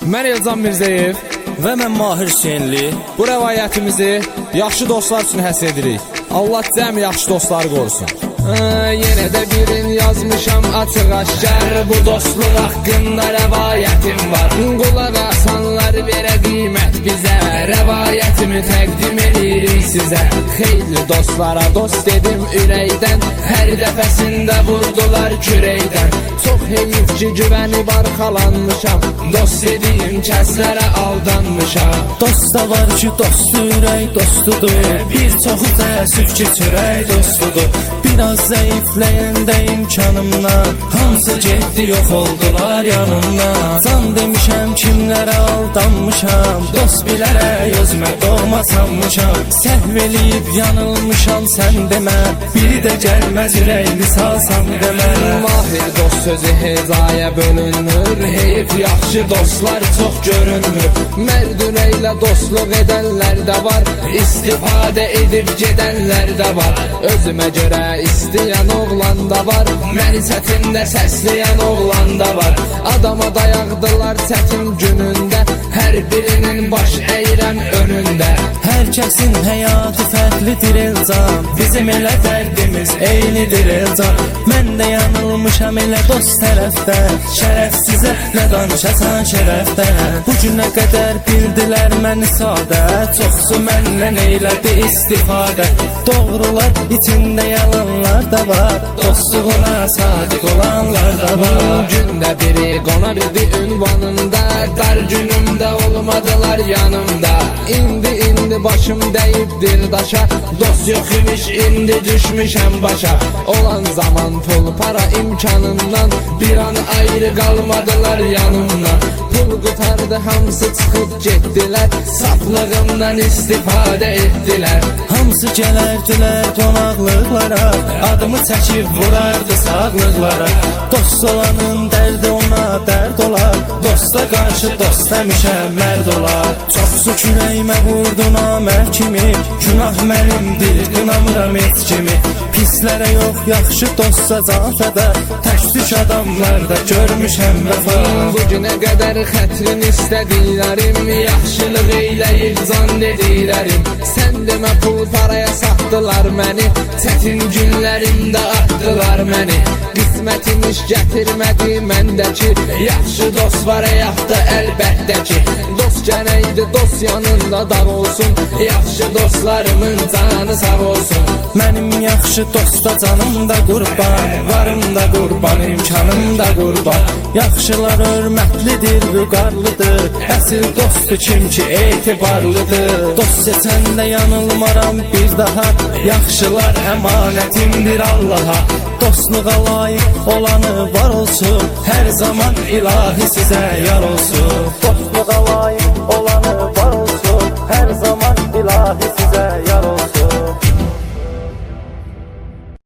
Mən Elcan Mirzəyev və mən Mahir Hüseynli. Bu rəvayətimizi yaxşı dostlar üçün həsr edirik. Allah cəm yaxşı dostları qorusun. Yenə də birin yazmışam açıq aşkar, bu dostluq haqqında rəvayətim var. Qulaq asanlar verə qiymət bizə, rəvayətimi təqdim edirik sizə. Xeyli dostlara dost dedim ürəkdən, hər dəfəsində vurdular kürəkdən. Çox heyif ki güvənib arxalanmışam, dost dediyim kəslərə aldanmışam. Dost da var ki dost ürək dostudur, bir çoxu təəssüf ki çörək dostudur. Biraz zəifləyəndə imkanımdan, hamısı getdi yox oldular yanımdan. Can demişəm kimlərə aldanmışam, dost bilərək özümə doğma sanmışam. Səhv eləyib yanılmışam sən demə, biri də gəlməz ürəkli salsam demə. Mahir dost sözü hezaya bölünür, heyif yaxşı dostlar çox görünmür. Mərd ürəklə dostluq edənlər də var, istifadə edib gedənlər də var. Özümə görə istəyən oğlan da var, məni çətində səsləyən oğlan da var. Adama dayaqdılar çətin günündə, hər birinin baş əyirəm önündə. Hər kəsin həyatı fərqlidir Elcan, bizim elə dərdimiz eynidir Elcan. Mən də yanılmışam elə dost tərəfdən, şərəfsizə nə danışasan şərəfdən. Bu günə qədər bildilər məni sadə, çoxsu məndən eylədi istifadə. Doğrular içində yalanlar da var, dostluğuna sadiq olanlar da var. Gündə biri qonardı ünvanında, dar günümdə olmadılar yanımda. İndi başım dəyibdir daşa, dost yox imiş indi düşmüşəm başa. Olan zaman pul para imkanından, bir an ayrı qalmadılar yanımdan. Pul qutardı hamısı çıxıb getdilər, saflığımdan istifadə etdilər. Hamısı gələrdilər qonaqlıqlara, adımı çəkib vurardı sağlıqlara. Dost olanın dərdi ona dərd olar, dosta qarşı dost həmişə mərd olar. Çoxsu kürəyimə vurdu namərd kimi, günah mənimdir qınamıram heç kimi. Pislərə yox yaxşı dostsa can fədə, təşvik adamlarda görmüşəm vəfa. Bu günə qədər xətrin istədiklərim, yaxşılıq eyləyib can dediklərim. Sən demə pul paraya satdılar məni, çətin günlərimdə atdılar məni. Qismətim iş gətirmədi məndəki, yaxşı dost var həyatda əlbəttə ki. Dost gənəydi dost yanında dağ olsun, yaxşı dostlarımın canı sağ olsun. Mənim yaxşı dosta canım da qurban, varım da qurban, imkanım da qurban. Yaxşılar hörmətlidir, vüqarlıdır, əsil dostu kim ki etibarlıdır. Dost seçəndə yanılmaram bir daha, yaxşılar əmanətimdir Allaha. Dostluğa layiq olanı var olsun, hər zaman ilahi sizə yar olsun. Dostluğa layiq